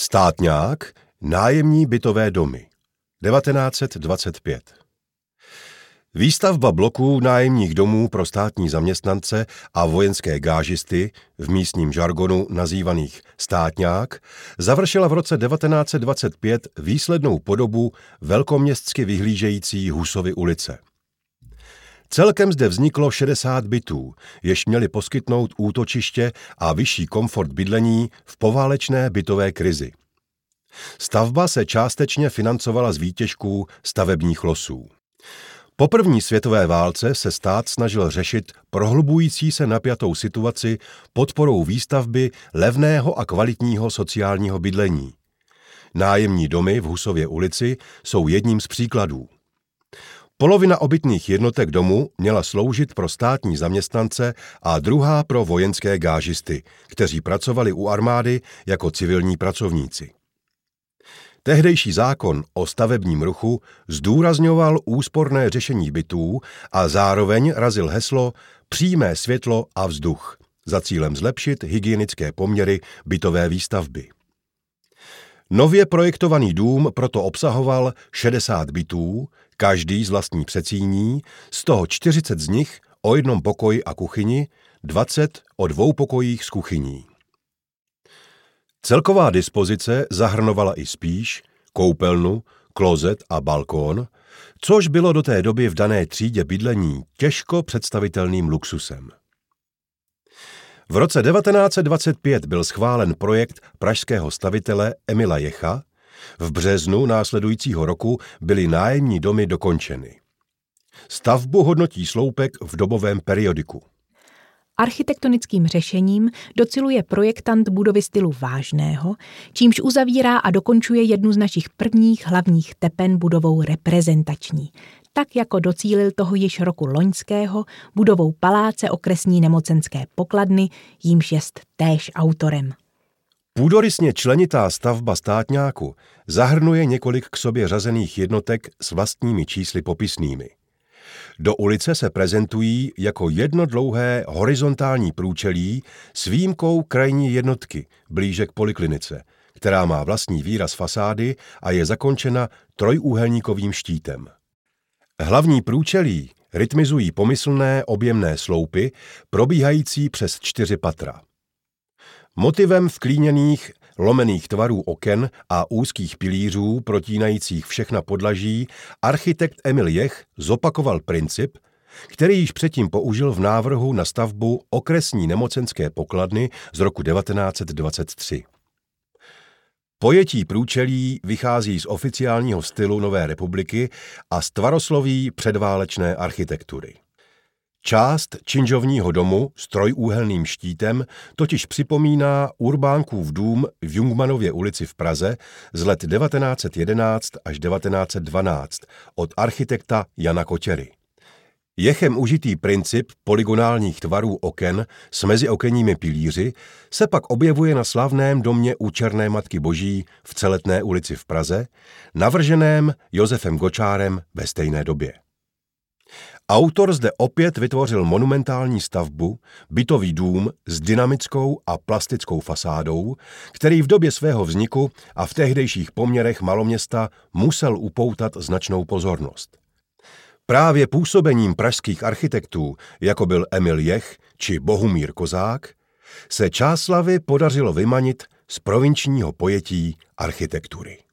Státňák, nájemní bytové domy. 1925. Výstavba bloků nájemních domů pro státní zaměstnance a vojenské gážisty, v místním žargonu nazývaných státňák, završila v roce 1925 výslednou podobu velkoměstsky vyhlížející Husovy ulice. Celkem zde vzniklo 60 bytů, jež měly poskytnout útočiště a vyšší komfort bydlení v poválečné bytové krizi. Stavba se částečně financovala z výtěžků stavebních losů. Po první světové válce se stát snažil řešit prohlubující se napjatou situaci podporou výstavby levného a kvalitního sociálního bydlení. Nájemní domy v Husově ulici jsou jedním z příkladů. Polovina obytných jednotek domu měla sloužit pro státní zaměstnance a druhá pro vojenské gážisty, kteří pracovali u armády jako civilní pracovníci. Tehdejší zákon o stavebním ruchu zdůrazňoval úsporné řešení bytů a zároveň razil heslo přímé světlo a vzduch za cílem zlepšit hygienické poměry bytové výstavby. Nově projektovaný dům proto obsahoval 60 bytů, každý z vlastní předsíní, z toho 40 z nich o jednom pokoji a kuchyni, 20 o 2 pokojích s kuchyní. Celková dispozice zahrnovala i spíš, koupelnu, klozet a balkón, což bylo do té doby v dané třídě bydlení těžko představitelným luxusem. V roce 1925 byl schválen projekt pražského stavitele Emila Jecha, v březnu následujícího roku byly nájemní domy dokončeny. Stavbu hodnotí Sloupek v dobovém periodiku. Architektonickým řešením dociluje projektant budovy stylu vážného, čímž uzavírá a dokončuje jednu z našich prvních hlavních tepen budovou reprezentační, tak jako docílil toho již roku loňského budovou paláce okresní nemocenské pokladny, jímž jest též autorem. Půdorysně členitá stavba státňáku zahrnuje několik k sobě řazených jednotek s vlastními čísly popisnými. Do ulice se prezentují jako jedno dlouhé horizontální průčelí s výjimkou krajní jednotky blíže k poliklinice, která má vlastní výraz fasády a je zakončena trojúhelníkovým štítem. Hlavní průčelí rytmizují pomyslné objemné sloupy, probíhající přes 4 patra. Motivem vklíněných lomených tvarů oken a úzkých pilířů protínajících všechna podlaží architekt Emil Jech zopakoval princip, který již předtím použil v návrhu na stavbu okresní nemocenské pokladny z roku 1923. Pojetí průčelí vychází z oficiálního stylu Nové republiky a z tvarosloví předválečné architektury. Část činžovního domu s trojúhelným štítem totiž připomíná Urbánkův dům v Jungmannově ulici v Praze z let 1911 až 1912 od architekta Jana Kotěry. Jechem užitý princip polygonálních tvarů oken s meziokenními pilíři se pak objevuje na slavném domě u Černé Matky Boží v Celetné ulici v Praze, navrženém Josefem Gočárem ve stejné době. Autor zde opět vytvořil monumentální stavbu, bytový dům s dynamickou a plastickou fasádou, který v době svého vzniku a v tehdejších poměrech maloměsta musel upoutat značnou pozornost. Právě působením pražských architektů, jako byl Emil Jech či Bohumír Kozák, se Čáslavi podařilo vymanit z provinčního pojetí architektury.